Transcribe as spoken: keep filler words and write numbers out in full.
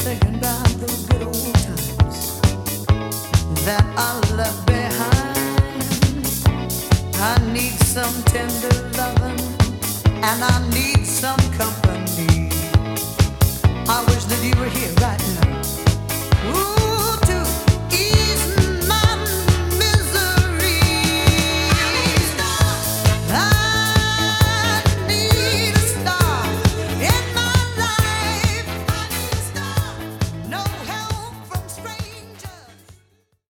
thinking about those good old times that I left behind. I need some tender loving and I need some company. I wish that you were here right now. Ooh.